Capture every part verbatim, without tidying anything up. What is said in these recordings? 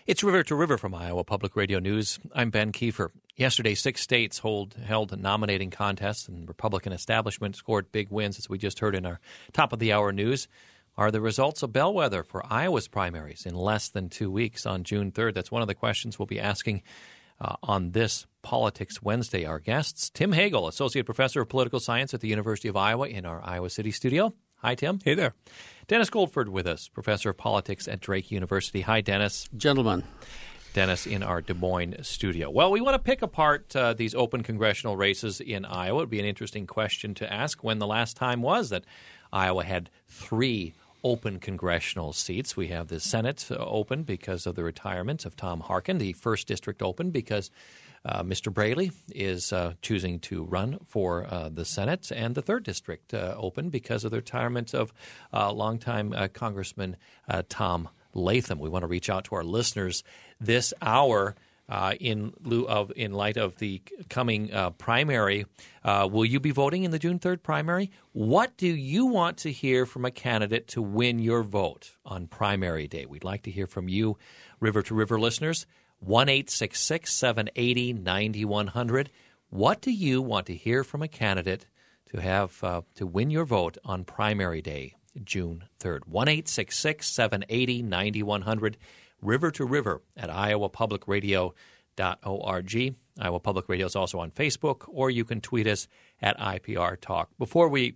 It's River to River from Iowa Public Radio News. I'm Ben Kiefer. Yesterday, six states hold, held nominating contests, and Republican establishment scored big wins, as we just heard in our top-of-the-hour news. Are the results a bellwether for Iowa's primaries in less than two weeks on June third? That's one of the questions we'll be asking uh, on this Politics Wednesday. Our guests, Tim Hagel, Associate Professor of Political Science at the University of Iowa in our Iowa City studio. Hi, Tim. Hey there. Dennis Goldford with us, Professor of Politics at Drake University. Hi, Dennis. Gentlemen. Dennis in our Des Moines studio. Well, we want to pick apart uh, these open congressional races in Iowa. It would be an interesting question to ask when the last time was that Iowa had three open congressional seats. We have the Senate uh, open because of the retirement of Tom Harkin, the first district open because uh, Mister Braley is uh, choosing to run for uh, the Senate, and the third district uh, open because of the retirement of uh, longtime uh, Congressman uh, Tom Latham. We want to reach out to our listeners this hour uh, in lieu of, in light of the coming uh, primary. Uh, will you be voting in the June third primary? What do you want to hear from a candidate to win your vote on primary day? We'd like to hear from you, River to River listeners. one eight six six, seven eight zero, nine one zero zero. What do you want to hear from a candidate to have uh, to win your vote on primary day, June third? one eight six six, seven eight zero, nine one zero zero. River to River at iowa public radio dot org. Iowa Public Radio is also on Facebook, or you can tweet us at I P R Talk. Before we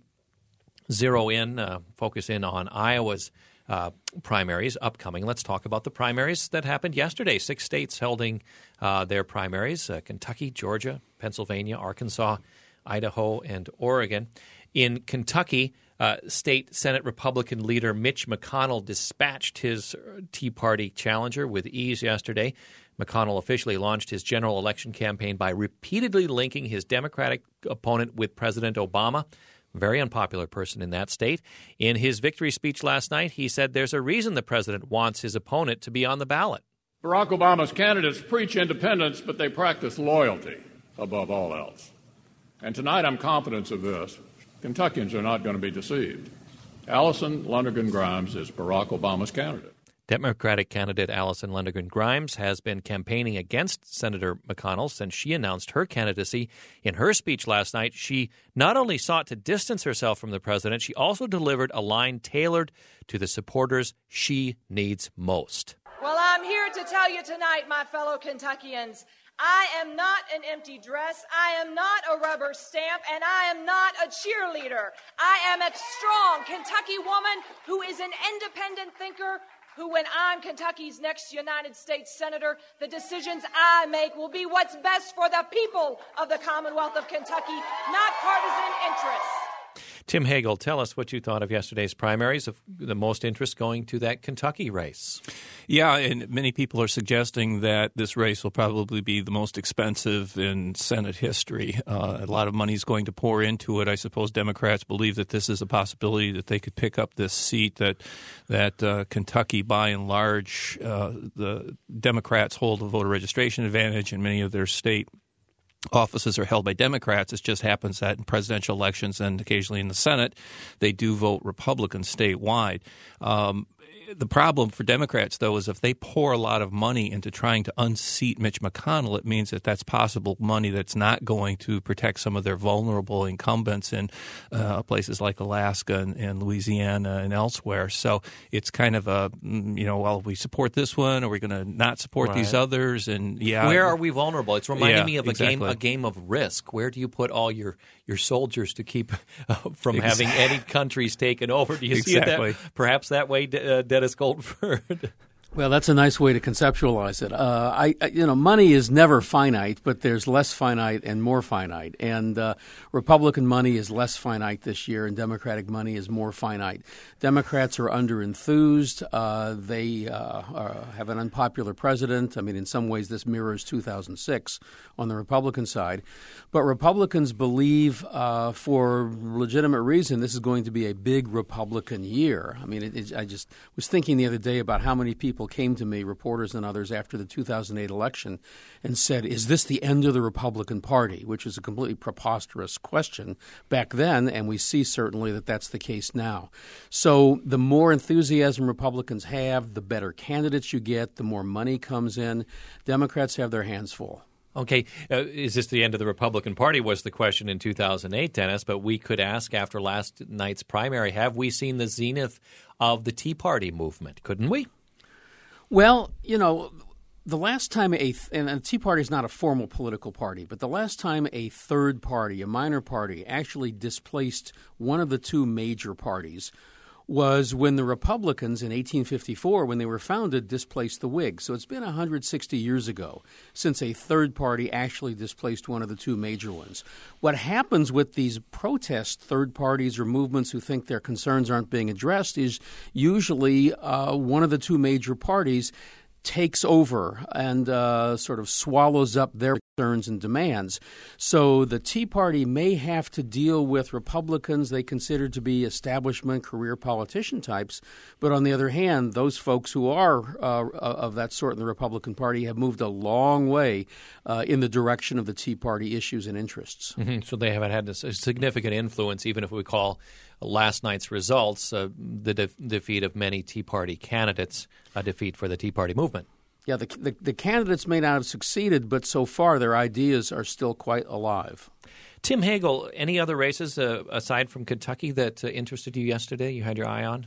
zero in, uh, focus in on Iowa's uh, primaries upcoming, let's talk about the primaries that happened yesterday. Six states holding uh, their primaries, uh, Kentucky, Georgia, Pennsylvania, Arkansas, Idaho, and Oregon. In Kentucky, uh, State Senate Republican leader Mitch McConnell dispatched his Tea Party challenger with ease yesterday. McConnell officially launched his general election campaign by repeatedly linking his Democratic opponent with President Obama, a very unpopular person in that state. In his victory speech last night, he said there's a reason the president wants his opponent to be on the ballot. Barack Obama's candidates preach independence, but they practice loyalty above all else. And tonight I'm confident of this. Kentuckians are not going to be deceived. Allison Lundergan Grimes is Barack Obama's candidate. Democratic candidate Allison Lundergan Grimes has been campaigning against Senator McConnell since she announced her candidacy. In her speech last night, she not only sought to distance herself from the president, she also delivered a line tailored to the supporters she needs most. Well, I'm here to tell you tonight, my fellow Kentuckians, I am not an empty dress, I am not a rubber stamp, and I am not a cheerleader. I am a strong Kentucky woman who is an independent thinker, who, when I'm Kentucky's next United States Senator, the decisions I make will be what's best for the people of the Commonwealth of Kentucky, not partisan interests. Tim Hagel, tell us what you thought of yesterday's primaries, of the most interest going to that Kentucky race. Yeah, and many people are suggesting that this race will probably be the most expensive in Senate history. Uh, a lot of money is going to pour into it. I suppose Democrats believe that this is a possibility that they could pick up this seat, that that uh, Kentucky, by and large, uh, the Democrats hold a voter registration advantage in many of their state offices are held by Democrats. It just happens that in presidential elections and occasionally in the Senate, they do vote Republican statewide. Um, the problem for Democrats, though, is if they pour a lot of money into trying to unseat Mitch McConnell, it means that that's possible money that's not going to protect some of their vulnerable incumbents in uh, places like Alaska and, and Louisiana and elsewhere. So it's kind of a, you know, well, we support this one, or we're going to not support right. these others. And yeah, where are we vulnerable? It's reminding yeah, me of a exactly. game, a game of Risk. Where do you put all your, your soldiers to keep uh, from exactly. having any countries taken over? Do you exactly. see it that, perhaps that way, uh, Dennis Goldford? Well, that's a nice way to conceptualize it. Uh, I, I, you know, money is never finite, but there's less finite and more finite. And uh, Republican money is less finite this year, and Democratic money is more finite. Democrats are under-enthused. Uh, they uh, are, have an unpopular president. I mean, in some ways, this mirrors two thousand six on the Republican side. But Republicans believe, uh, for legitimate reason, this is going to be a big Republican year. I mean, it, it, I just was thinking the other day about how many people people came to me, reporters and others, after the two thousand eight election and said, is this the end of the Republican Party, which is a completely preposterous question back then, and we see certainly that that's the case now. So the more enthusiasm Republicans have, the better candidates you get, the more money comes in. Democrats have their hands full. Okay, uh, is this the end of the Republican Party was the question in two thousand eight, Dennis, but we could ask after last night's primary, have we seen the zenith of the Tea Party movement, couldn't we? Well, you know, the last time a – and the Tea Party is not a formal political party, but the last time a third party, a minor party, actually displaced one of the two major parties was when the Republicans in eighteen fifty-four, when they were founded, displaced the Whigs. So it's been one hundred sixty years ago since a third party actually displaced one of the two major ones. What happens with these protest third parties or movements who think their concerns aren't being addressed is usually uh, one of the two major parties takes over and uh, sort of swallows up their concerns and demands. So the Tea Party may have to deal with Republicans they consider to be establishment career politician types. But on the other hand, those folks who are uh, of that sort in the Republican Party have moved a long way uh, in the direction of the Tea Party issues and interests. Mm-hmm. So they haven't had a significant influence, even if we call last night's results uh, the de- defeat of many Tea Party candidates, a defeat for the Tea Party movement. Yeah, the, the the candidates may not have succeeded, but so far their ideas are still quite alive. Tim Hagel, any other races uh, aside from Kentucky that uh, interested you yesterday, you had your eye on?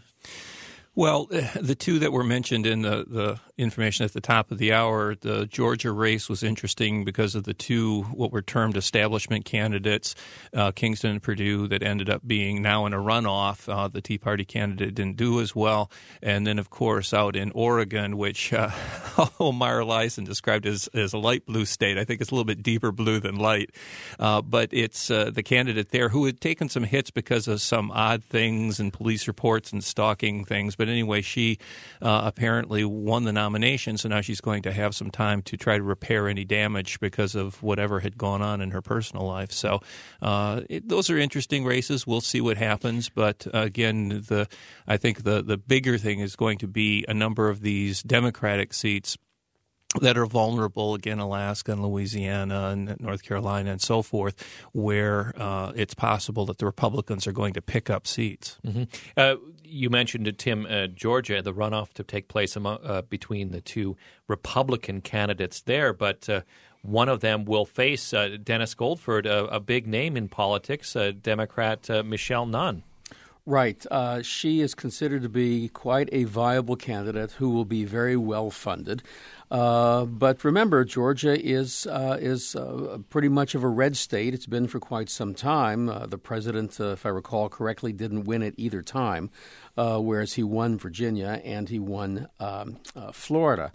Well, the two that were mentioned in the, the information at the top of the hour, the Georgia race was interesting because of the two what were termed establishment candidates, uh, Kingston and Perdue, that ended up being now in a runoff. Uh, the Tea Party candidate didn't do as well. And then, of course, out in Oregon, which uh, Myra Lyson described as, as a light blue state. I think it's a little bit deeper blue than light. Uh, but it's uh, the candidate there who had taken some hits because of some odd things and police reports and stalking things. But But anyway, she uh, apparently won the nomination, so now she's going to have some time to try to repair any damage because of whatever had gone on in her personal life. So uh, it, those are interesting races. We'll see what happens. But uh, again, the I think the, the bigger thing is going to be a number of these Democratic seats that are vulnerable, again, Alaska and Louisiana and North Carolina and so forth, where uh, it's possible that the Republicans are going to pick up seats. Mm-hmm. Uh, you mentioned, uh, Tim, uh, Georgia, the runoff to take place among, uh, between the two Republican candidates there, but uh, one of them will face uh, Dennis Goldford, a, a big name in politics, uh, Democrat uh, Michelle Nunn. Right. Uh, she is considered to be quite a viable candidate who will be very well funded. Uh, but remember, Georgia is uh, is uh, pretty much of a red state. It's been for quite some time. Uh, the president, uh, if I recall correctly, didn't win it either time, uh, whereas he won Virginia and he won um, uh, Florida.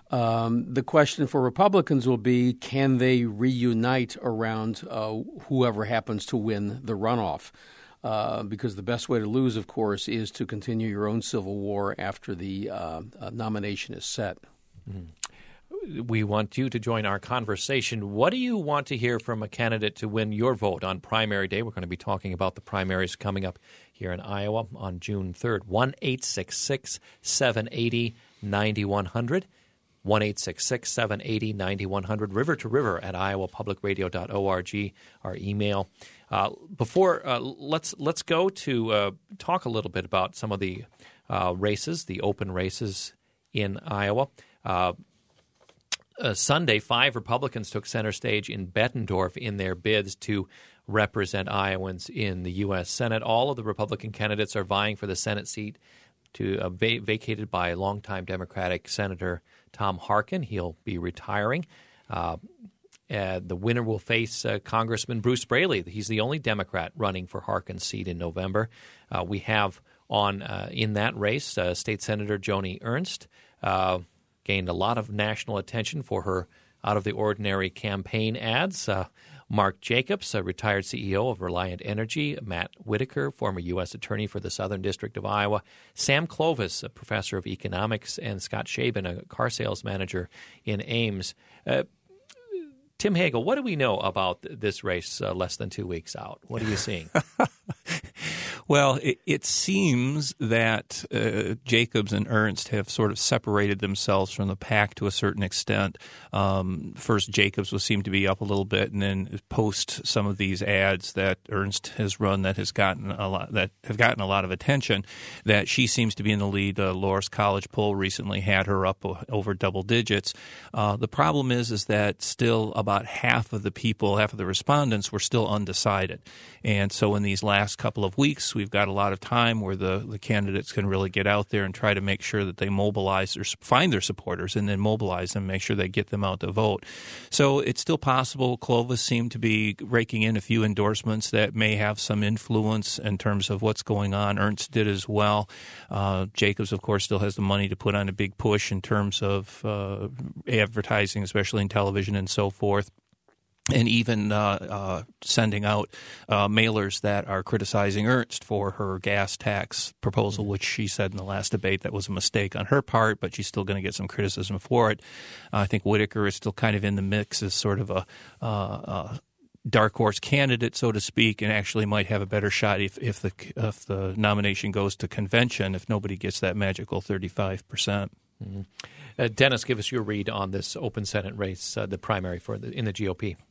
Um, the question for Republicans will be, can they reunite around uh, whoever happens to win the runoff? Uh, because the best way to lose, of course, is to continue your own civil war after the uh, uh, nomination is set. Mm-hmm. We want you to join our conversation. What do you want to hear from a candidate to win your vote on primary day? We're going to be talking about the primaries coming up here in Iowa on June third. one eight six six, seven eight zero, nine one zero zero. one eight six six, seven eight zero, nine one zero zero. River to River at iowa public radio dot org, our email. Uh, before uh, let's let's go to uh, talk a little bit about some of the uh, races, the open races in Iowa. Uh, uh, Sunday, five Republicans took center stage in Bettendorf in their bids to represent Iowans in the U S Senate. All of the Republican candidates are vying for the Senate seat to uh, va- vacated by longtime Democratic Senator Tom Harkin. He'll be retiring. Uh, Uh, the winner will face uh, Congressman Bruce Braley. He's the only Democrat running for Harkin's seat in November. Uh, we have on uh, in that race uh, State Senator Joni Ernst, uh, gained a lot of national attention for her out-of-the-ordinary campaign ads. Uh, Mark Jacobs, a retired C E O of Reliant Energy. Matt Whitaker, former U S attorney for the Southern District of Iowa. Sam Clovis, a professor of economics. And Scott Shaben, a car sales manager in Ames. Uh, Tim Hagel, what do we know about this race uh, less than two weeks out? What are you seeing? Well, it, it seems that uh, Jacobs and Ernst have sort of separated themselves from the pack to a certain extent. Um, first, Jacobs will seem to be up a little bit, and then post some of these ads that Ernst has run that has gotten a lot that have gotten a lot of attention. That she seems to be in the lead. Uh, Loras College poll recently had her up over double digits. Uh, the problem is, is that still about half of the people, half of the respondents, were still undecided, and so in these last couple of weeks, we've got a lot of time where the, the candidates can really get out there and try to make sure that they mobilize or find their supporters and then mobilize them, make sure they get them out to vote. So it's still possible. Clovis seemed to be raking in a few endorsements that may have some influence in terms of what's going on. Ernst did as well. Uh, Jacobs, of course, still has the money to put on a big push in terms of uh, advertising, especially in television and so forth. And even uh, uh, sending out uh, mailers that are criticizing Ernst for her gas tax proposal, which she said in the last debate that was a mistake on her part, but she's still going to get some criticism for it. Uh, I think Whitaker is still kind of in the mix as sort of a uh, uh, dark horse candidate, so to speak, and actually might have a better shot if, if the if the nomination goes to convention, if nobody gets that magical thirty-five percent. Mm-hmm. Uh, Dennis, give us your read on this open Senate race, uh, the primary for the, in the G O P.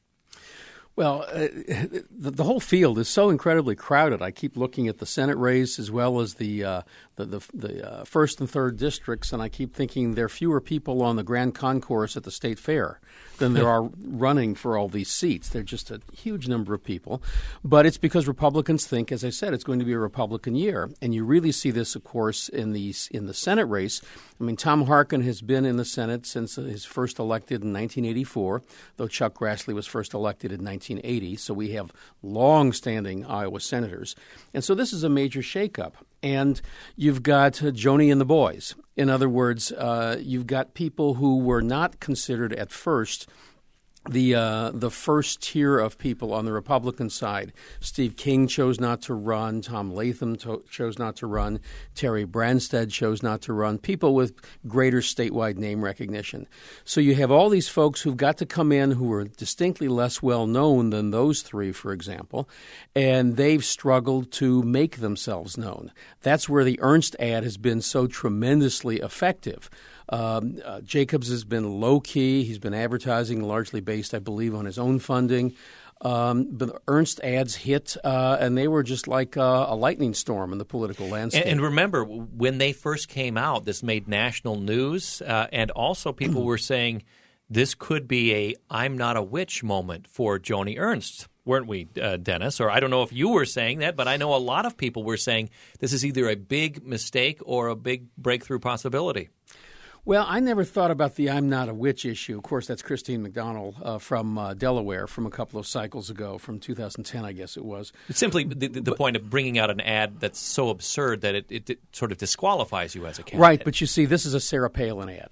Well, uh, the, the whole field is so incredibly crowded. I keep looking at the Senate race as well as the uh, the the, the uh, first and third districts, and I keep thinking there are fewer people on the Grand Concourse at the State Fair than there are running for all these seats. They're just a huge number of people. But it's because Republicans think, as I said, it's going to be a Republican year. And you really see this, of course, in the, in the Senate race. I mean, Tom Harkin has been in the Senate since his first elected in nineteen eighty-four, though Chuck Grassley was first elected in nineteen eighty. So we have long-standing Iowa senators. And so this is a major shakeup. And you've got uh, Joni and the boys. In other words, uh, you've got people who were not considered at first the uh, the first tier of people on the Republican side. Steve King chose not to run. Tom Latham to- chose not to run. Terry Branstad chose not to run. People with greater statewide name recognition. So you have all these folks who've got to come in who are distinctly less well known than those three, for example, and they've struggled to make themselves known. That's where the Ernst ad has been so tremendously effective. Um, uh, Jacobs has been low-key. He's been advertising largely based, I believe, on his own funding. Um, but Ernst ads hit, uh, and they were just like uh, a lightning storm in the political landscape. And, and remember, when they first came out, this made national news, uh, and also people were saying this could be a I'm not a witch moment for Joni Ernst. Weren't we, uh, Dennis? Or I don't know if you were saying that, but I know a lot of people were saying this is either a big mistake or a big breakthrough possibility. Well, I never thought about the I'm not a witch issue. Of course, that's Christine McDonald uh, from uh, Delaware from a couple of cycles ago, from two thousand ten, I guess it was. It's simply the, the but, point of bringing out an ad that's so absurd that it, it, it sort of disqualifies you as a candidate. Right, but you see, this is a Sarah Palin ad.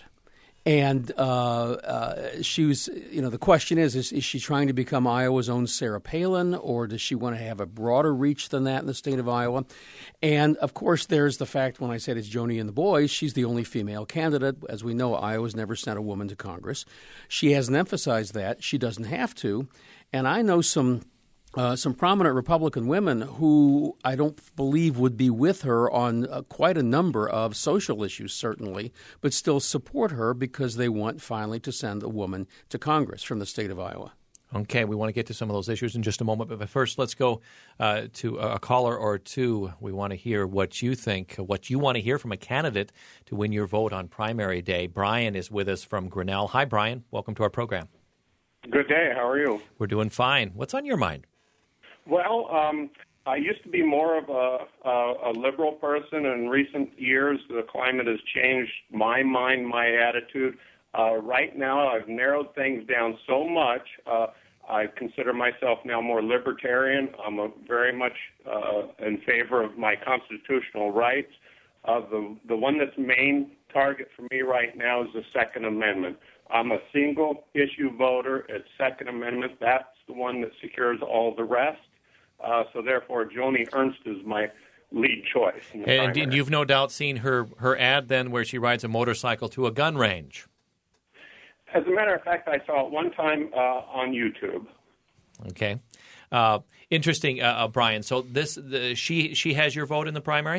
And uh, uh, she was, you know, the question is, is, is she trying to become Iowa's own Sarah Palin, or does she want to have a broader reach than that in the state of Iowa? And, of course, there's the fact when I said it's Joni and the boys, she's the only female candidate. As we know, Iowa's never sent a woman to Congress. She hasn't emphasized that. She doesn't have to. And I know some Uh, some prominent Republican women who I don't believe would be with her on uh, quite a number of social issues, certainly, but still support her because they want finally to send a woman to Congress from the state of Iowa. Okay, we want to get to some of those issues in just a moment, but first let's go uh, to a caller or two. We want to hear what you think, what you want to hear from a candidate to win your vote on primary day. Brian is with us from Grinnell. Hi, Brian. Welcome to our program. Good day. How are you? We're doing fine. What's on your mind? Well, um, I used to be more of a, a, a liberal person. In recent years, the climate has changed my mind, my attitude. Uh, right now, I've narrowed things down so much. Uh, I consider myself now more libertarian. I'm a, very much uh, in favor of my constitutional rights. Uh, the, the one that's main target for me right now is the Second Amendment. I'm a single-issue voter. It's Second Amendment. That's the one that secures all the rest. Uh, so, therefore, Joni Ernst is my lead choice. In the and, and you've no doubt seen her, her ad, then, where she rides a motorcycle to a gun range. As a matter of fact, I saw it one time uh, on YouTube. Okay. Uh, interesting, uh, uh, Brian. So this the, she she has your vote in the primary?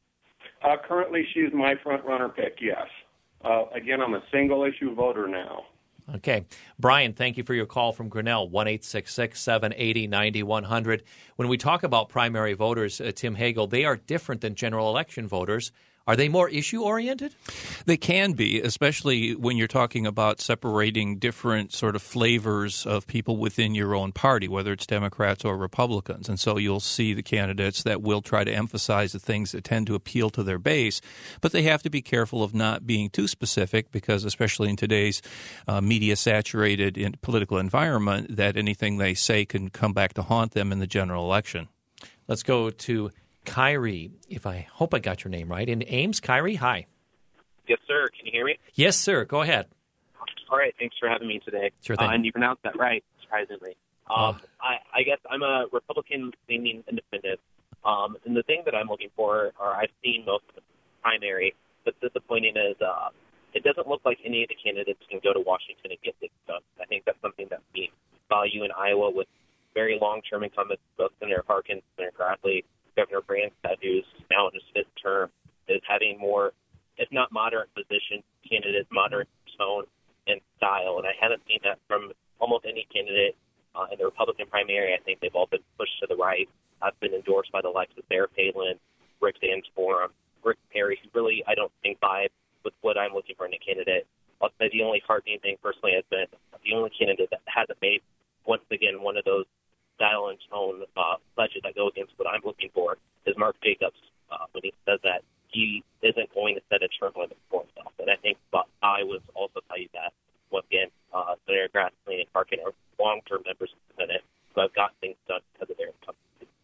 Uh, currently, she's my front-runner pick, yes. Uh, again, I'm a single-issue voter now. Okay. Brian, thank you for your call from Grinnell, one eight six six, seven eight zero, nine one zero zero. When we talk about primary voters, uh, Tim Hagel, they are different than general election voters. Are they more issue-oriented? They can be, especially when you're talking about separating different sort of flavors of people within your own party, whether it's Democrats or Republicans. And so you'll see the candidates that will try to emphasize the things that tend to appeal to their base, but they have to be careful of not being too specific because, especially in today's uh, media-saturated in political environment, that anything they say can come back to haunt them in the general election. Let's go to Kyrie, if I hope I got your name right. In Ames, Kyrie, hi. Yes, sir. Can you hear me? Yes, sir. Go ahead. All right. Thanks for having me today. Sure thing. Uh, and you pronounced that right, surprisingly. Um, oh. I, I guess I'm a Republican-leaning independent. Um, and the thing that I'm looking for, or I've seen most of the primary, what's disappointing is uh, it doesn't look like any of the candidates can go to Washington and get things done. I think that's something that we value in Iowa with very long-term incumbents, both Senator Harkin, Senator Grassley, Governor Branstad, who's now in his fifth term, is having more, if not moderate position candidates, moderate tone and style. And I haven't seen that from almost any candidate uh, in the Republican primary. I think they've all been pushed to the right. I've been endorsed by the likes of Sarah Palin, Rick Santorum, Rick Perry, who really, I don't think, vibe with what I'm looking for in a candidate. I'll say the only heartening thing personally has been the only candidate that hasn't made, once again, one of those style and tone uh, pledges that go against what I'm looking for is Mark Jacobs uh, when he says that he isn't going to set a term limit for himself. And I think uh, I would also tell you that, once again, uh, Senator Grassley and Harkin are long-term members of the Senate who have gotten things done because of their income.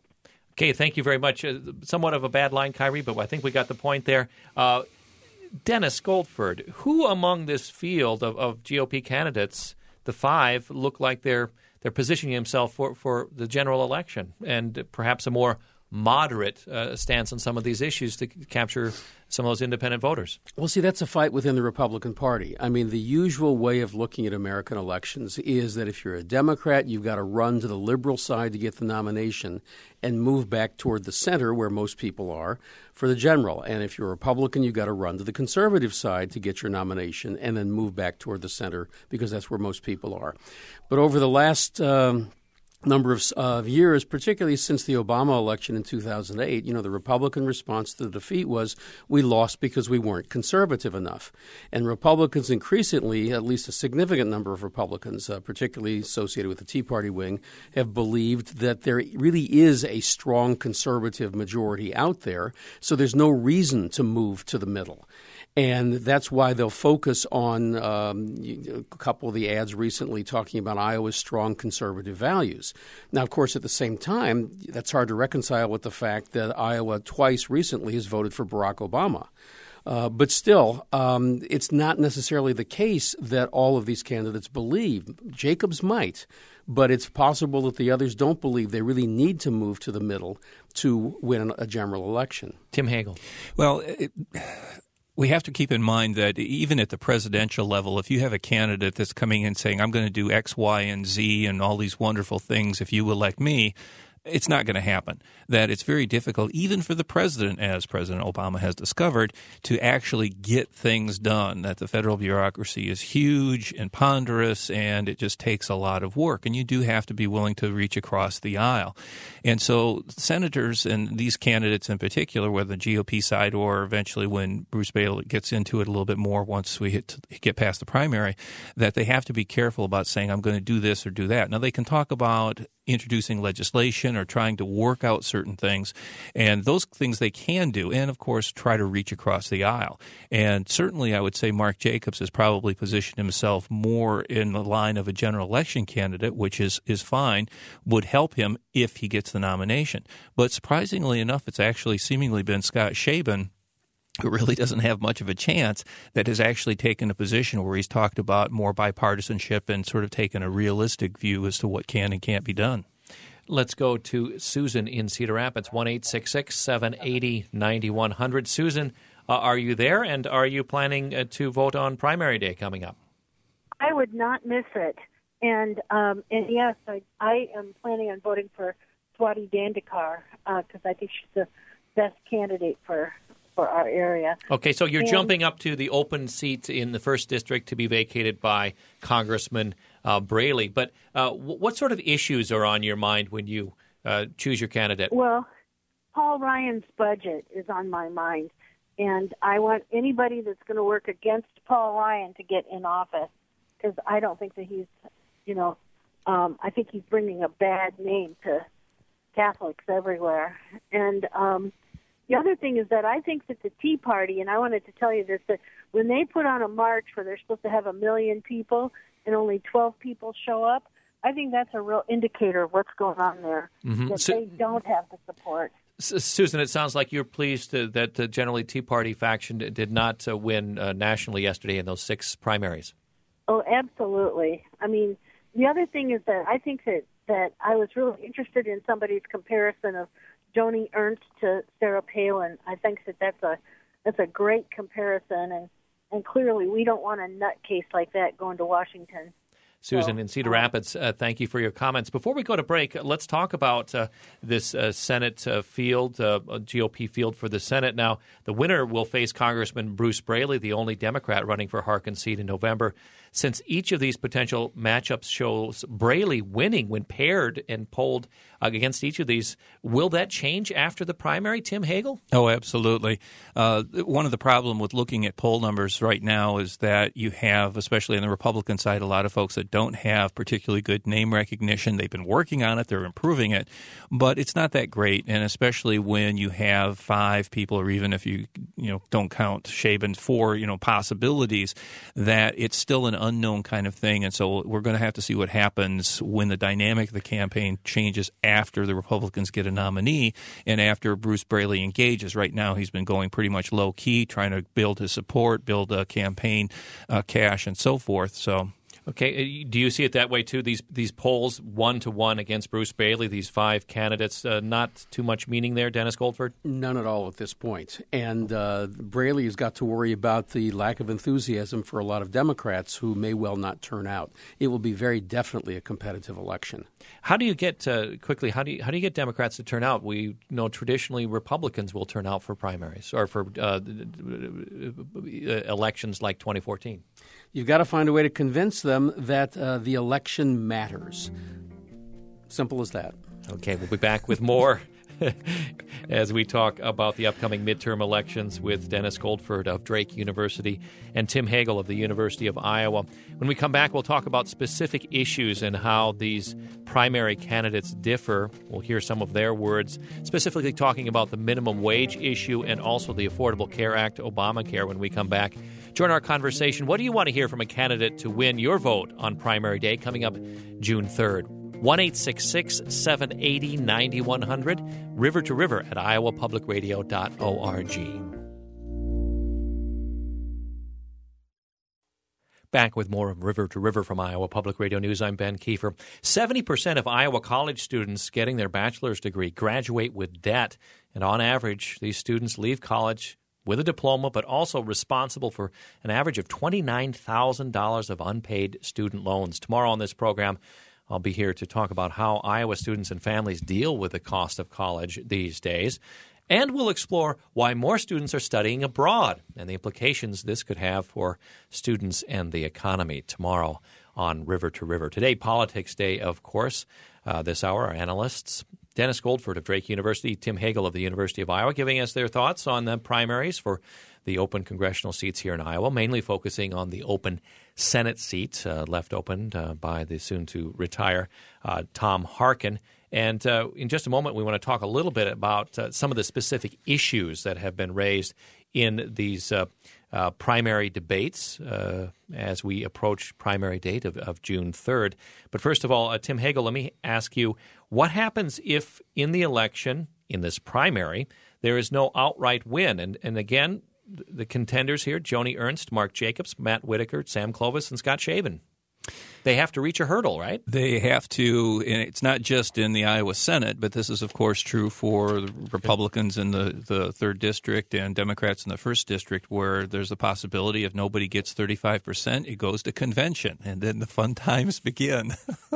Okay, thank you very much. Uh, somewhat of a bad line, Kyrie, but I think we got the point there. Uh, Dennis Goldford, who among this field of, of G O P candidates, the five, look like they're they're positioning themselves for, for the general election and perhaps a more moderate uh, stance on some of these issues to capture some of those independent voters? Well, see, that's a fight within the Republican Party. I mean, the usual way of looking at American elections is that if you're a Democrat, you've got to run to the liberal side to get the nomination and move back toward the center, where most people are, for the general. And if you're a Republican, you've got to run to the conservative side to get your nomination and then move back toward the center because that's where most people are. But over the last um, number of uh, years, particularly since the Obama election in two thousand eight, you know, the Republican response to the defeat was we lost because we weren't conservative enough. And Republicans increasingly, at least a significant number of Republicans, uh, particularly associated with the Tea Party wing, have believed that there really is a strong conservative majority out there, so there's no reason to move to the middle. And that's why they'll focus on um, a couple of the ads recently talking about Iowa's strong conservative values. Now, of course, at the same time, that's hard to reconcile with the fact that Iowa twice recently has voted for Barack Obama. Uh, but still, um, it's not necessarily the case that all of these candidates believe. Jacobs might, but it's possible that the others don't believe they really need to move to the middle to win a general election. Tim Hagel. Well, it, we have to keep in mind that even at the presidential level, if you have a candidate that's coming in saying, I'm going to do X, Y, and Z and all these wonderful things if you elect me, it's not going to happen. That it's very difficult, even for the president, as President Obama has discovered, to actually get things done, that the federal bureaucracy is huge and ponderous, and it just takes a lot of work. And you do have to be willing to reach across the aisle. And so senators and these candidates in particular, whether the G O P side or eventually when Bruce Bailey gets into it a little bit more once we hit to get past the primary, that they have to be careful about saying, I'm going to do this or do that. Now, they can talk about introducing legislation or trying to work out certain things, and those things they can do, and of course try to reach across the aisle. And certainly I would say Mark Jacobs has probably positioned himself more in the line of a general election candidate, which is, is fine, would help him if he gets the nomination. But surprisingly enough, it's actually seemingly been Scott Shaban, who really doesn't have much of a chance, that has actually taken a position where he's talked about more bipartisanship and sort of taken a realistic view as to what can and can't be done. Let's go to Susan in Cedar Rapids, one eight six six, seven eight zero, nine one zero zero. Susan, uh, are you there, and are you planning uh, to vote on primary day coming up? I would not miss it. And um, and yes, I, I am planning on voting for Swati Dandekar because uh, I think she's the best candidate for for our area. Okay, so you're and, jumping up to the open seat in the first district to be vacated by Congressman uh, Braley. But uh, what sort of issues are on your mind when you uh, choose your candidate? Well, Paul Ryan's budget is on my mind, and I want anybody that's going to work against Paul Ryan to get in office because I don't think that he's, you know, um, I think he's bringing a bad name to Catholics everywhere. And um, the other thing is that I think that the Tea Party, and I wanted to tell you this, that when they put on a march where they're supposed to have a million people and only twelve people show up, I think that's a real indicator of what's going on there, mm-hmm. that so, they don't have the support. Susan, it sounds like you're pleased to, that the generally Tea Party faction did not uh, win uh, nationally yesterday in those six primaries. Oh, absolutely. I mean, the other thing is that I think that, that I was really interested in somebody's comparison of Joni Ernst to Sarah Palin. I think that that's a that's a great comparison, and, and clearly we don't want a nutcase like that going to Washington. Susan so, in Cedar Rapids, uh, thank you for your comments. Before we go to break, let's talk about uh, this uh, Senate uh, field, uh, G O P field for the Senate. Now, the winner will face Congressman Bruce Braley, the only Democrat running for Harkin's seat in November. Since each of these potential matchups shows Braley winning when paired and polled against each of these, will that change after the primary, Tim Hagel? Oh, absolutely. Uh, one of the problems with looking at poll numbers right now is that you have, especially on the Republican side, a lot of folks that don't have particularly good name recognition. They've been working on it. They're improving it. But it's not that great, and especially when you have five people, or even if you you know don't count Shaban, four you know possibilities, that it's still an unknown kind of thing. And so we're going to have to see what happens when the dynamic of the campaign changes after the Republicans get a nominee and after Bruce Braley engages. Right now he's been going pretty much low-key, trying to build his support, build a campaign uh, cash, and so forth. So. Okay. Do you see it that way, too? These these polls, one-to-one against Bruce Braley, these five candidates, uh, not too much meaning there, Dennis Goldford? None at all at this point. And uh, Braley has got to worry about the lack of enthusiasm for a lot of Democrats who may well not turn out. It will be very definitely a competitive election. How do you get, uh, quickly, how do you, how do you get Democrats to turn out? We know traditionally Republicans will turn out for primaries or for uh, elections like twenty fourteen. You've got to find a way to convince them that uh, the election matters. Simple as that. Okay, we'll be back with more as we talk about the upcoming midterm elections with Dennis Goldford of Drake University and Tim Hagel of the University of Iowa. When we come back, we'll talk about specific issues and how these primary candidates differ. We'll hear some of their words, specifically talking about the minimum wage issue and also the Affordable Care Act, Obamacare, when we come back. Join our conversation. What do you want to hear from a candidate to win your vote on primary day coming up June third? one eight six six, seven eight zero, nine one zero zero, river to river at iowa public radio dot org. Back with more of River to River from Iowa Public Radio News. I'm Ben Kiefer. seventy percent of Iowa college students getting their bachelor's degree graduate with debt. And on average, these students leave college with a diploma, but also responsible for an average of twenty-nine thousand dollars of unpaid student loans. Tomorrow on this program, I'll be here to talk about how Iowa students and families deal with the cost of college these days. And we'll explore why more students are studying abroad and the implications this could have for students and the economy tomorrow on River to River. Today, Politics Day, of course. Uh, this hour, our analysts, Dennis Goldford of Drake University, Tim Hagel of the University of Iowa, giving us their thoughts on the primaries for the open congressional seats here in Iowa, mainly focusing on the open Senate seat uh, left open uh, by the soon-to-retire uh, Tom Harkin. And uh, in just a moment, we want to talk a little bit about uh, some of the specific issues that have been raised in these uh, uh, primary debates uh, as we approach primary date of, of June third. But first of all, uh, Tim Hagel, let me ask you, what happens if in the election, in this primary, there is no outright win? And, and again, the contenders here, Joni Ernst, Mark Jacobs, Matt Whitaker, Sam Clovis, and Scott Shaban. they have to reach a hurdle, right? They have to, and it's not just in the Iowa Senate, but this is, of course, true for the Republicans in the, the third district and Democrats in the first district, where there's a possibility if nobody gets thirty-five percent, it goes to convention, and then the fun times begin.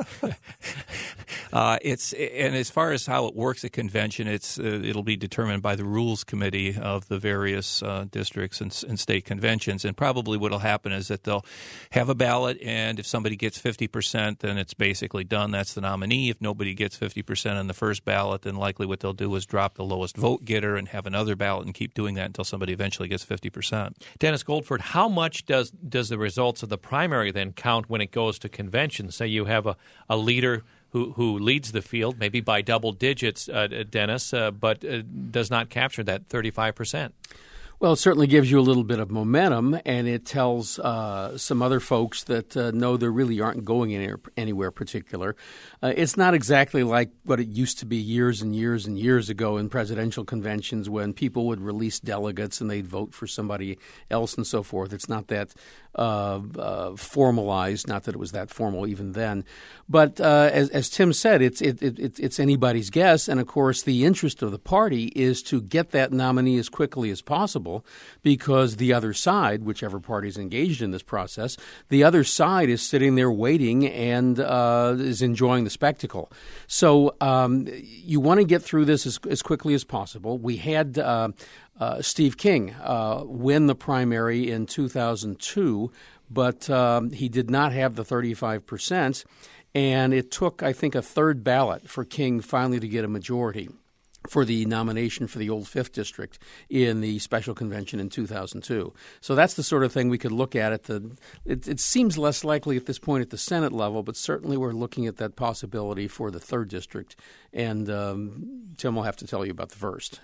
uh, it's and as far as how it works at convention, it's uh, it'll be determined by the Rules Committee of the various uh, districts and, and state conventions, and probably what'll happen is that they'll have a ballot, and if somebody gets fifty percent, then it's basically done. That's the nominee. If nobody gets fifty percent on the first ballot, then likely what they'll do is drop the lowest vote getter and have another ballot and keep doing that until somebody eventually gets fifty percent. Dennis Goldford, how much does does the results of the primary then count when it goes to convention? Say you have a, a leader who, who leads the field, maybe by double digits, uh, Dennis, uh, but uh, does not capture that thirty-five percent. Well, it certainly gives you a little bit of momentum, and it tells uh, some other folks that uh, no, they really aren't going anywhere, anywhere particular. Uh, it's not exactly like what it used to be years and years and years ago in presidential conventions when people would release delegates and they'd vote for somebody else and so forth. It's not that uh, uh, formalized, not that it was that formal even then. But uh, as, as Tim said, it's it, it, it's anybody's guess, and of course the interest of the party is to get that nominee as quickly as possible, because the other side, whichever party is engaged in this process, the other side is sitting there waiting and uh, is enjoying the spectacle. So um, you want to get through this as, as quickly as possible. We had uh, uh, Steve King uh, win the primary in two thousand two, but um, he did not have the thirty-five percent, and it took, I think, a third ballot for King finally to get a majority for the nomination for the old fifth District in the special convention in two thousand two. So that's the sort of thing we could look at. At the, it, it seems less likely at this point at the Senate level, but certainly we're looking at that possibility for the third District. And um, Tim will have to tell you about the first.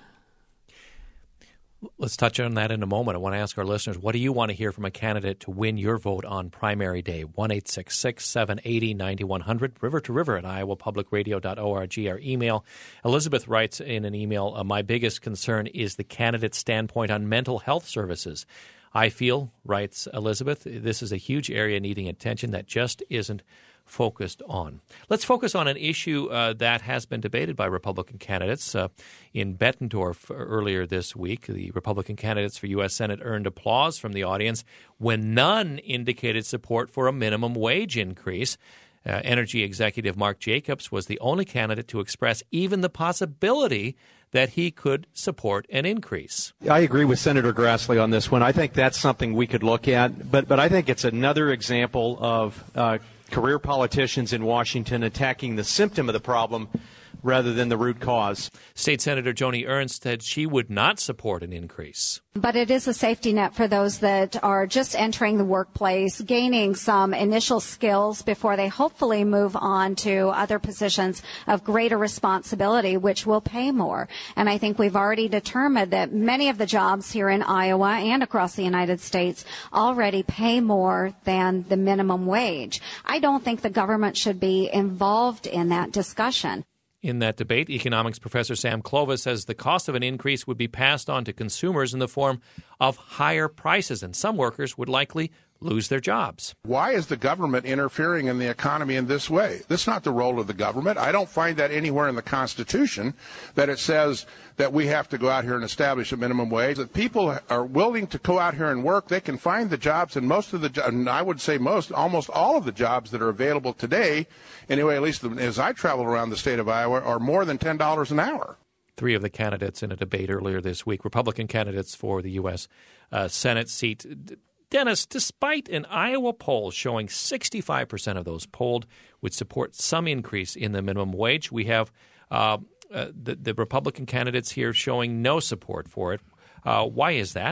Let's touch on that in a moment. I want to ask our listeners, what do you want to hear from a candidate to win your vote on primary day? one eight six six, seven eight zero, nine one zero zero, river to river at iowa public radio dot org, our email. Elizabeth writes in an email, uh, my biggest concern is the candidate's standpoint on mental health services. I feel, writes Elizabeth, this is a huge area needing attention that just isn't focused on. Let's focus on an issue uh, that has been debated by Republican candidates. Uh, in Bettendorf earlier this week, the Republican candidates for U S Senate earned applause from the audience when none indicated support for a minimum wage increase. Uh, Energy executive Mark Jacobs was the only candidate to express even the possibility that he could support an increase. I agree with Senator Grassley on this one. I think that's something we could look at, but but I think it's another example of uh, career politicians in Washington attacking the symptom of the problem rather than the root cause. State Senator Joni Ernst said she would not support an increase. But it is a safety net for those that are just entering the workplace, gaining some initial skills before they hopefully move on to other positions of greater responsibility, which will pay more. And I think we've already determined that many of the jobs here in Iowa and across the United States already pay more than the minimum wage. I don't think the government should be involved in that discussion. In that debate, economics professor Sam Clovis says the cost of an increase would be passed on to consumers in the form of higher prices, and some workers would likely lose their jobs. Why is the government interfering in the economy in this way? This is not the role of the government. I don't find that anywhere in the Constitution that it says that we have to go out here and establish a minimum wage. That people are willing to go out here and work, they can find the jobs, and most of the, and I would say most, almost all of the jobs that are available today, anyway, at least as I travel around the state of Iowa, are more than ten dollars an hour. Three of the candidates in a debate earlier this week, Republican candidates for the U S uh, Senate seat. Dennis, despite an Iowa poll showing sixty-five percent of those polled would support some increase in the minimum wage, we have uh, uh, the, the Republican candidates here showing no support for it. Uh, why is that?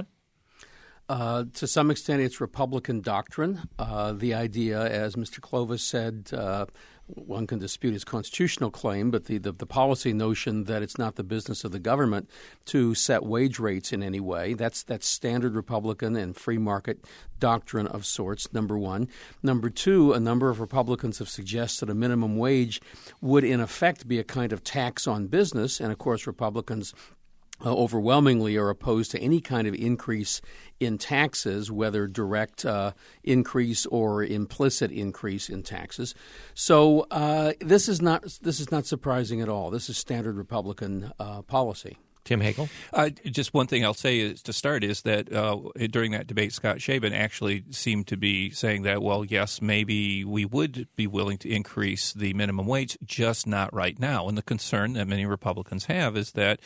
Uh, to some extent, it's Republican doctrine. Uh, the idea, as Mister Clovis said, uh, one can dispute his constitutional claim, but the, the, the policy notion that it's not the business of the government to set wage rates in any way, that's that's standard Republican and free market doctrine of sorts, number one. Number two, a number of Republicans have suggested a minimum wage would in effect be a kind of tax on business, and of course Republicans uh, overwhelmingly are opposed to any kind of increase in taxes, whether direct uh, increase or implicit increase in taxes. So uh, this is not this is not surprising at all. This is standard Republican uh, policy. Tim Hagel? Uh, just one thing I'll say is to start is that uh, during that debate, Scott Shaban actually seemed to be saying that, well, yes, maybe we would be willing to increase the minimum wage, just not right now. And the concern that many Republicans have is that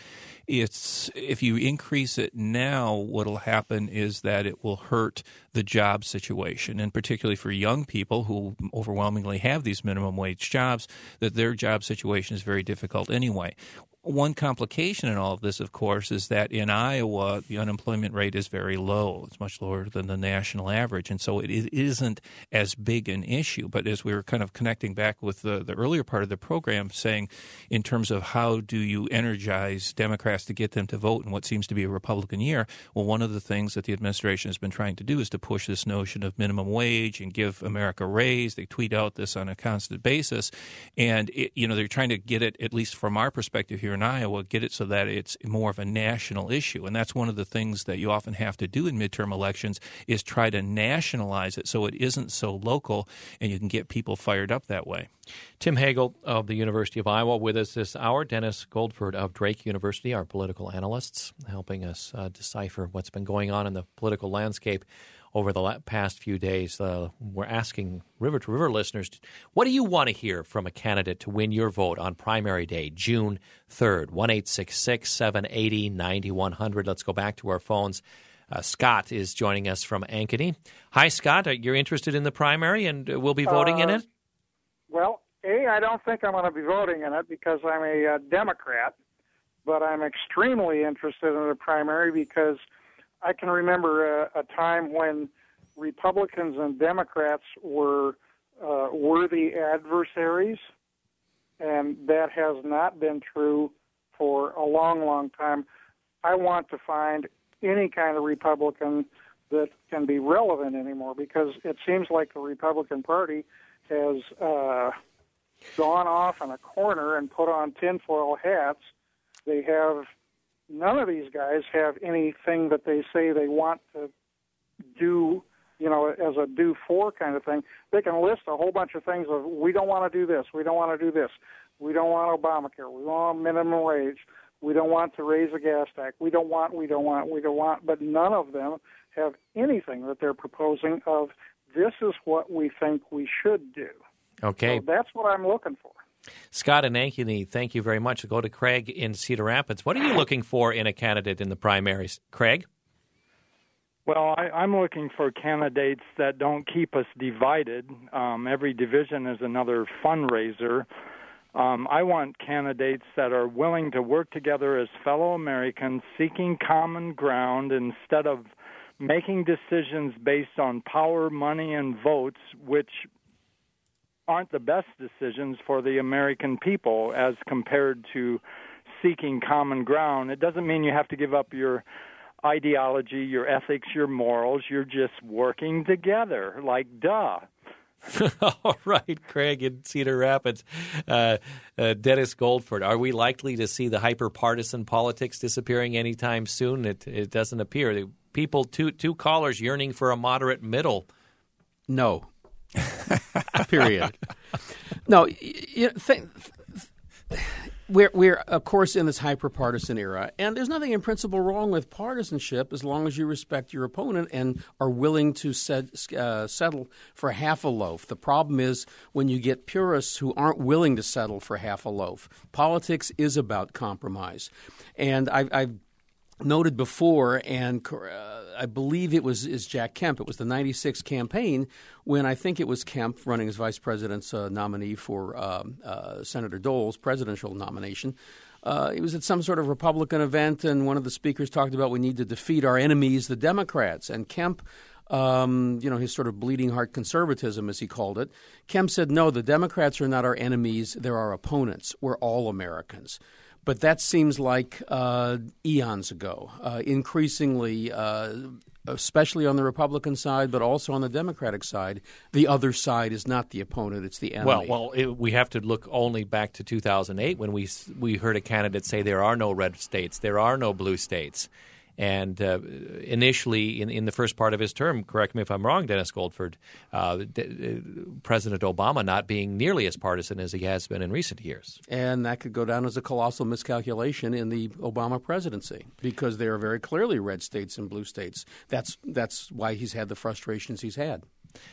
it's if you increase it now, what will happen is that it will hurt the job situation, and particularly for young people who overwhelmingly have these minimum wage jobs, that their job situation is very difficult anyway. One complication in all of this, of course, is that in Iowa, the unemployment rate is very low. It's much lower than the national average, and so it isn't as big an issue. But as we were kind of connecting back with the, the earlier part of the program, saying in terms of how do you energize Democrats to get them to vote in what seems to be a Republican year, well, one of the things that the administration has been trying to do is to push this notion of minimum wage and give America a raise. They tweet out this on a constant basis, and it, you know they're trying to get it, at least from our perspective here in Iowa, get it so that it's more of a national issue. And that's one of the things that you often have to do in midterm elections is try to nationalize it so it isn't so local and you can get people fired up that way. Tim Hagel of the University of Iowa with us this hour. Dennis Goldford of Drake University, our political analysts, helping us uh, decipher what's been going on in the political landscape over the past few days. Uh, we're asking River to River listeners, what do you want to hear from a candidate to win your vote on primary day, June third? one eight six six, seven eight zero, nine one zero zero. Let's go back to our phones. Uh, Scott is joining us from Ankeny. Hi, Scott. You're interested in the primary and will be voting uh, in it? Well, A, I don't think I'm going to be voting in it because I'm a uh, Democrat, but I'm extremely interested in the primary because I can remember a, a time when Republicans and Democrats were uh, worthy adversaries, and that has not been true for a long, long time. I want to find any kind of Republican that can be relevant anymore because it seems like the Republican Party has uh, gone off in a corner and put on tinfoil hats. They have None of these guys have anything that they say they want to do, you know, as a do for kind of thing. They can list a whole bunch of things of, we don't want to do this, we don't want to do this, we don't want Obamacare, we don't want minimum wage, we don't want to raise the gas tax, we don't want, we don't want, we don't want, but none of them have anything that they're proposing of, this is what we think we should do. Okay. So that's what I'm looking for. Scott and Ankeny, thank you very much. Go to Craig in Cedar Rapids. What are you looking for in a candidate in the primaries? Craig? Well, I, I'm looking for candidates that don't keep us divided. Um, every division is another fundraiser. Um, I want candidates that are willing to work together as fellow Americans, seeking common ground instead of making decisions based on power, money, and votes, which aren't the best decisions for the American people as compared to seeking common ground. It doesn't mean you have to give up your ideology, your ethics, your morals. You're just working together, like duh. All right, Craig in Cedar Rapids. Uh, uh, Dennis Goldford, are we likely to see the hyper-partisan politics disappearing anytime soon? It, it doesn't appear. The people, two, two callers yearning for a moderate middle. No. Period. No, you know, th- th- we're we're of course in this hyper-partisan era, and there's nothing in principle wrong with partisanship as long as you respect your opponent and are willing to set, uh, settle for half a loaf. The problem is when you get purists who aren't willing to settle for half a loaf. Politics is about compromise, and I've, I've noted before, and uh, I believe it was is Jack Kemp. It was the ninety-six campaign when I think it was Kemp running as vice president's uh, nominee for um, uh, Senator Dole's presidential nomination. Uh, it was at some sort of Republican event, and one of the speakers talked about we need to defeat our enemies, the Democrats. And Kemp, um, you know, his sort of bleeding heart conservatism, as he called it, Kemp said, no, the Democrats are not our enemies. They're our opponents. We're all Americans. But that seems like uh, eons ago. Uh, increasingly, uh, especially on the Republican side, but also on the Democratic side. The other side is not the opponent; it's the enemy. Well, well, it, we have to look only back to two thousand eight when we we heard a candidate say there are no red states, there are no blue states. And uh, initially, in, in the first part of his term, correct me if I'm wrong, Dennis Goldford, uh, D- uh, President Obama not being nearly as partisan as he has been in recent years. And that could go down as a colossal miscalculation in the Obama presidency because there are very clearly red states and blue states. That's that's why he's had the frustrations he's had.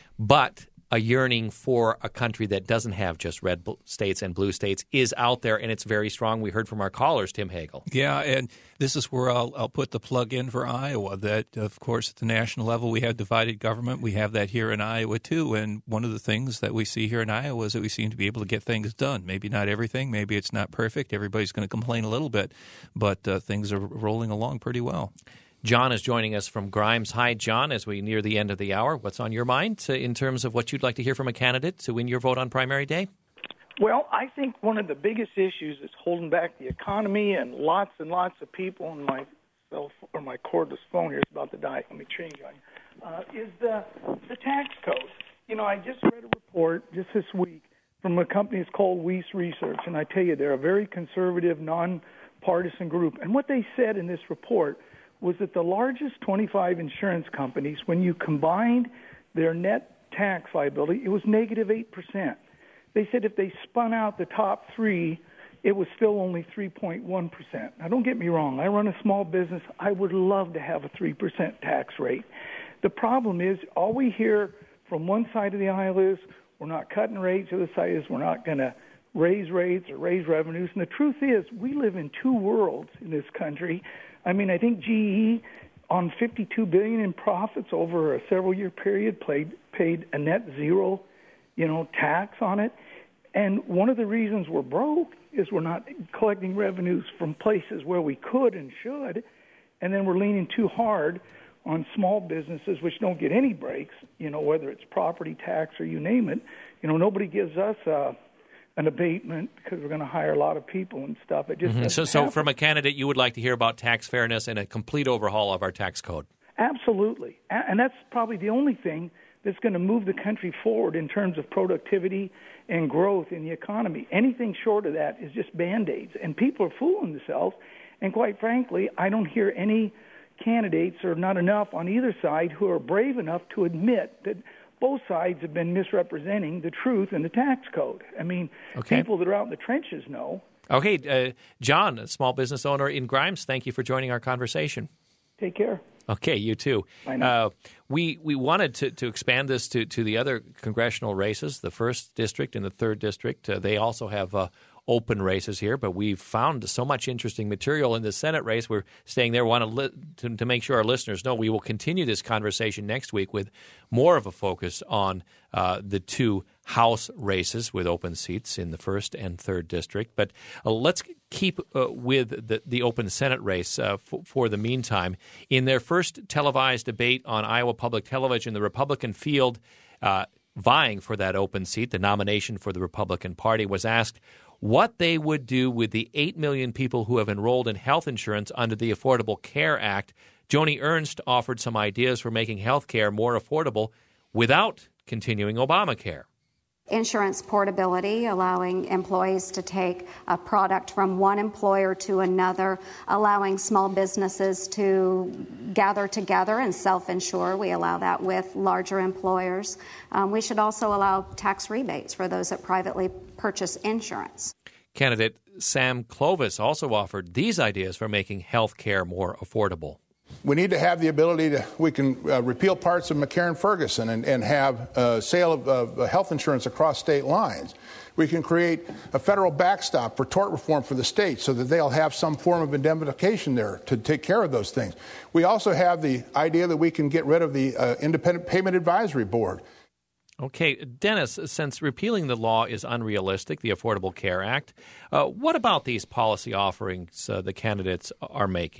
But a yearning for a country that doesn't have just red states and blue states is out there, and it's very strong. We heard from our callers, Tim Hagel. Yeah, and this is where I'll, I'll put the plug in for Iowa, that, of course, at the national level, we have divided government. We have that here in Iowa, too. And one of the things that we see here in Iowa is that we seem to be able to get things done. Maybe not everything. Maybe it's not perfect. Everybody's going to complain a little bit, but uh, things are rolling along pretty well. John is joining us from Grimes. Hi, John, as we near the end of the hour. What's on your mind uh, in terms of what you'd like to hear from a candidate to win your vote on primary day? Well, I think one of the biggest issues that's holding back the economy, and lots and lots of people on my cell phone, or my cordless phone here is about to die. Let me change on you. Uh, is the the tax code. You know, I just read a report just this week from a company that's called Weiss Research, and I tell you, they're a very conservative, non-partisan group. And what they said in this report was that the largest twenty-five insurance companies, when you combined their net tax liability, it was negative eight percent. They said if they spun out the top three, it was still only three point one percent. Now, don't get me wrong. I run a small business. I would love to have a three percent tax rate. The problem is all we hear from one side of the aisle is we're not cutting rates. The other side is we're not going to raise rates or raise revenues. And the truth is we live in two worlds in this country. I mean, I think G E on fifty-two billion dollars in profits over a several-year period paid, paid a net zero, you know, tax on it. And one of the reasons we're broke is we're not collecting revenues from places where we could and should, and then we're leaning too hard on small businesses which don't get any breaks, you know, whether it's property tax or you name it. You know, nobody gives us uh, an abatement because we're going to hire a lot of people and stuff. It just mm-hmm. So, so from a candidate, you would like to hear about tax fairness and a complete overhaul of our tax code. Absolutely. And that's probably the only thing that's going to move the country forward in terms of productivity and growth in the economy. Anything short of that is just Band-Aids. And people are fooling themselves. And quite frankly, I don't hear any candidates, or not enough on either side, who are brave enough to admit that both sides have been misrepresenting the truth in the tax code. I mean, okay. People that are out in the trenches know. Okay, uh, John, a small business owner in Grimes, thank you for joining our conversation. Take care. Okay, you too. Uh, we we wanted to, to expand this to, to the other congressional races, the first district and the third district. Uh, they also have uh, open races here, but we've found so much interesting material in the Senate race. We're staying there. We want to, li- to, to make sure our listeners know we will continue this conversation next week with more of a focus on uh, the two House races with open seats in the first and third district. But uh, let's keep uh, with the, the open Senate race uh, f- for the meantime. In their first televised debate on Iowa Public Television, the Republican field uh, vying for that open seat, the nomination for the Republican Party, was asked what they would do with the eight million people who have enrolled in health insurance under the Affordable Care Act. Joni Ernst offered some ideas for making health care more affordable without continuing Obamacare. Insurance portability, allowing employees to take a product from one employer to another, allowing small businesses to gather together and self-insure. We allow that with larger employers. Um, we should also allow tax rebates for those that privately purchase insurance. Candidate Sam Clovis also offered these ideas for making health care more affordable. We need to have the ability to, we can uh, repeal parts of McCarran-Ferguson and, and have uh, sale of uh, health insurance across state lines. We can create a federal backstop for tort reform for the states so that they'll have some form of indemnification there to take care of those things. We also have the idea that we can get rid of the uh, Independent Payment Advisory Board. Okay, Dennis, since repealing the law is unrealistic, the Affordable Care Act, uh, what about these policy offerings uh, the candidates are making?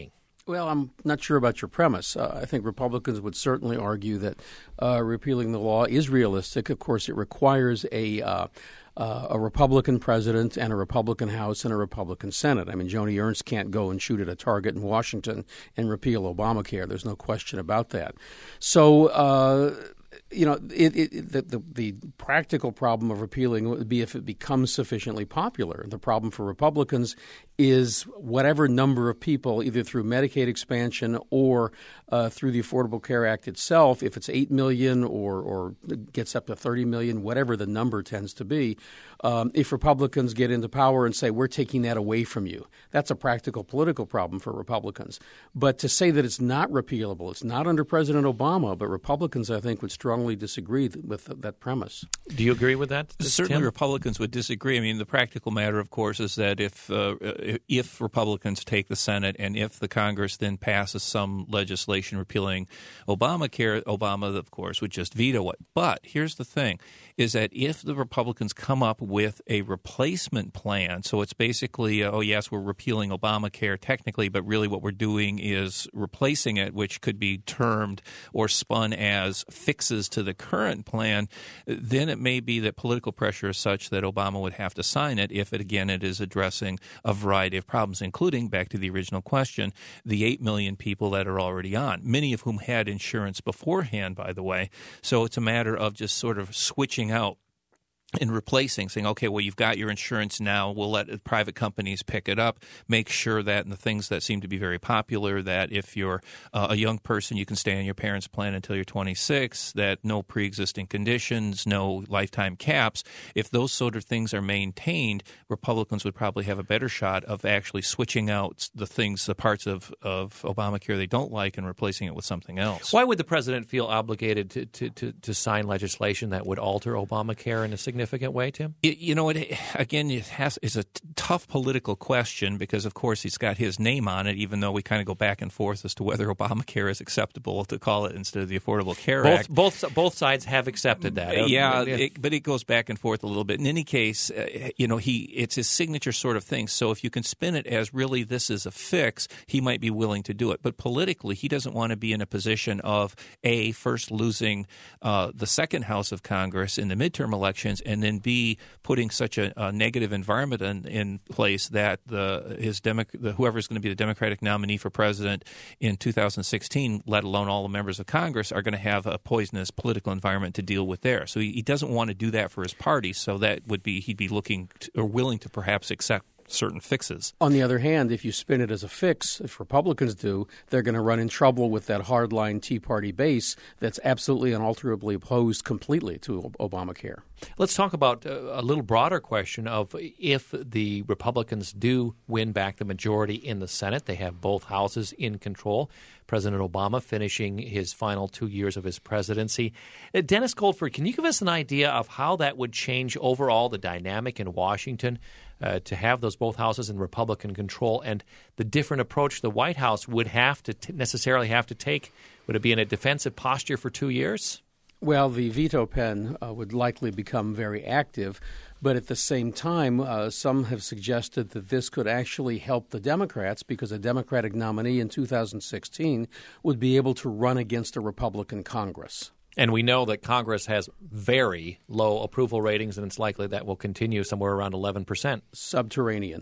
Well, I'm not sure about your premise. Uh, I think Republicans would certainly argue that uh, repealing the law is realistic. Of course, it requires a uh, uh, a Republican president and a Republican House and a Republican Senate. I mean, Joni Ernst can't go and shoot at a target in Washington and repeal Obamacare. There's no question about that. So, uh, you know, it, it, the, the, the practical problem of repealing would be if it becomes sufficiently popular. The problem for Republicans is whatever number of people, either through Medicaid expansion or uh, through the Affordable Care Act itself, if it's eight million or, or gets up to thirty million, whatever the number tends to be, um, if Republicans get into power and say, we're taking that away from you, that's a practical political problem for Republicans. But to say that it's not repealable, it's not under President Obama, but Republicans, I think, would strongly disagree with that premise. Do you agree with that, Certainly Tim? Republicans would disagree. I mean, the practical matter, of course, is that if uh, if Republicans take the Senate and if the Congress then passes some legislation repealing Obamacare, Obama, of course, would just veto it. But here's the thing, is that if the Republicans come up with a replacement plan, so it's basically, uh, oh, yes, we're repealing Obamacare technically, but really what we're doing is replacing it, which could be termed or spun as fixes to the current plan, then it may be that political pressure is such that Obama would have to sign it if, it, again, it is addressing a variety of problems, including, back to the original question, the eight million people that are already on, many of whom had insurance beforehand, by the way. So it's a matter of just sort of switching out and replacing, saying, okay, well, you've got your insurance now. We'll let private companies pick it up. Make sure that, and the things that seem to be very popular, that if you're uh, a young person, you can stay on your parents' plan until you're twenty-six, that no pre-existing conditions, no lifetime caps. If those sort of things are maintained, Republicans would probably have a better shot of actually switching out the things, the parts of, of Obamacare they don't like and replacing it with something else. Why would the president feel obligated to, to, to, to sign legislation that would alter Obamacare in a significant significant way, Tim? It, you know, it, again, it has, it's a t- tough political question because, of course, he's got his name on it, even though we kind of go back and forth as to whether Obamacare is acceptable to call it instead of the Affordable Care both, Act. Both both sides have accepted that. Yeah, it, but it goes back and forth a little bit. In any case, uh, you know, he it's his signature sort of thing. So if you can spin it as really this is a fix, he might be willing to do it. But politically, he doesn't want to be in a position of, A, first losing uh, the second house of Congress in the midterm elections, and then B, putting such a, a negative environment in, in place that the his Demo- the, whoever is going to be the Democratic nominee for president in two thousand sixteen, let alone all the members of Congress, are going to have a poisonous political environment to deal with there. So he, he doesn't want to do that for his party. So that would be he'd be looking to, or willing to perhaps accept certain fixes. On the other hand, if you spin it as a fix, if Republicans do, they're going to run in trouble with that hardline Tea Party base that's absolutely unalterably opposed completely to Obamacare. Let's talk about a little broader question of if the Republicans do win back the majority in the Senate, they have both houses in control. President Obama finishing his final two years of his presidency. Uh, Dennis Goldford, can you give us an idea of how that would change overall the dynamic in Washington uh, to have those both houses in Republican control and the different approach the White House would have to t- necessarily have to take? Would it be in a defensive posture for two years? Well, the veto pen uh, would likely become very active. But at the same time, uh, some have suggested that this could actually help the Democrats because a Democratic nominee in two thousand sixteen would be able to run against a Republican Congress. And we know that Congress has very low approval ratings, and it's likely that will continue somewhere around eleven percent. Subterranean.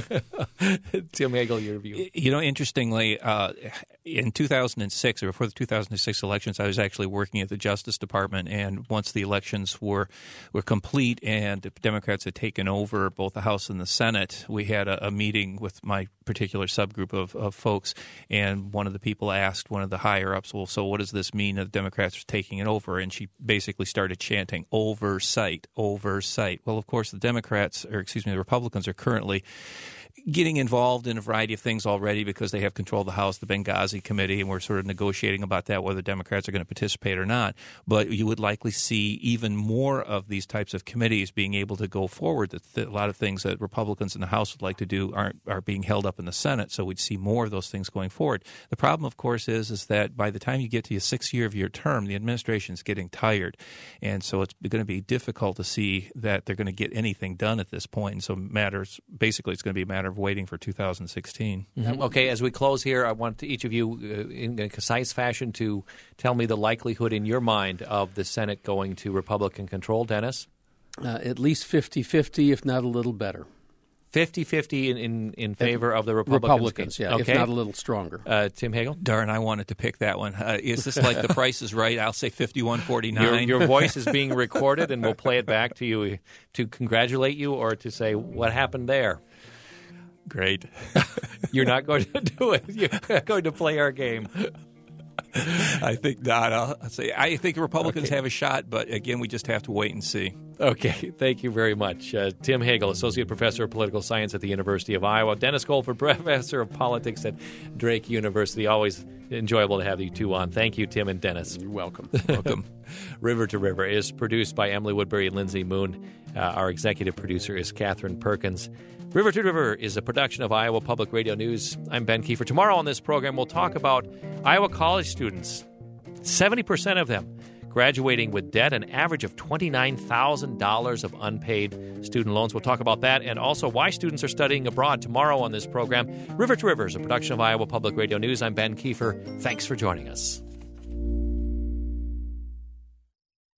Tim Hagel, your view. You know, interestingly, uh, in two thousand six, or before the two thousand six elections, I was actually working at the Justice Department, and once the elections were were complete and the Democrats had taken over both the House and the Senate, we had a, a meeting with my particular subgroup of, of folks, and one of the people asked one of the higher-ups, well, so what does this mean that the Democrats are taking it over? And she basically started chanting, oversight, oversight. Well, of course, the Democrats, or excuse me, the Republicans are currently getting involved in a variety of things already because they have control of the House, the Benghazi Committee, and we're sort of negotiating about that, whether Democrats are going to participate or not. But you would likely see even more of these types of committees being able to go forward. That a lot of things that Republicans in the House would like to do aren't are being held up in the Senate, so we'd see more of those things going forward. The problem, of course, is, is that by the time you get to your sixth year of your term, the administration is getting tired, and so it's going to be difficult to see that they're going to get anything done at this point. And so matters basically it's going to be a matter matter of waiting for two thousand sixteen. Mm-hmm. Okay, as we close here, I want each of you, uh, in a concise fashion, to tell me the likelihood in your mind of the Senate going to Republican control. Dennis? Uh, at least fifty-fifty, if not a little better. fifty-fifty in, in, in favor of the Republicans? Republicans, yeah, okay. if not a little stronger. Uh, Tim Hagel? Darn, I wanted to pick that one. Uh, is this like The Price is Right? I'll say fifty-one forty-nine. Your, your voice is being recorded, and we'll play it back to you to congratulate you or to say what happened there. Great. You're not going to do it. You're going to play our game. I think not. I'll, I'll say I think Republicans Okay. have a shot, but again, we just have to wait and see. Okay, thank you very much. Uh, Tim Hagel, Associate Professor of Political Science at the University of Iowa. Dennis Goldford, Professor of Politics at Drake University. Always enjoyable to have you two on. Thank you, Tim and Dennis. You're welcome. Welcome. River to River is produced by Emily Woodbury and Lindsay Moon. Uh, our executive producer is Catherine Perkins. River to River is a production of Iowa Public Radio News. I'm Ben Kiefer. Tomorrow on this program, we'll talk about Iowa college students. seventy percent of them graduating with debt, an average of twenty-nine thousand dollars of unpaid student loans. We'll talk about that and also why students are studying abroad tomorrow on this program. River to River is a production of Iowa Public Radio News. I'm Ben Kiefer. Thanks for joining us.